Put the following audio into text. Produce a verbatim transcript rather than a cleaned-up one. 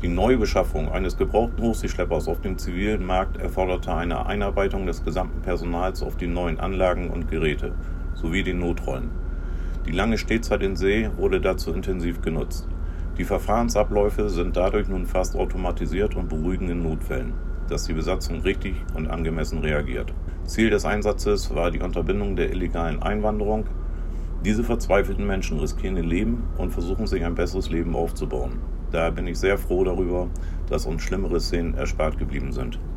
Die Neubeschaffung eines gebrauchten Hochseeschleppers auf dem zivilen Markt erforderte eine Einarbeitung des gesamten Personals auf die neuen Anlagen und Geräte sowie den Notrollen. Die lange Stehzeit in See wurde dazu intensiv genutzt. Die Verfahrensabläufe sind dadurch nun fast automatisiert und beruhigen in Notfällen, dass die Besatzung richtig und angemessen reagiert. Ziel des Einsatzes war die Unterbindung der illegalen Einwanderung. Diese verzweifelten Menschen riskieren ihr Leben und versuchen sich ein besseres Leben aufzubauen. Daher bin ich sehr froh darüber, dass uns schlimmere Szenen erspart geblieben sind.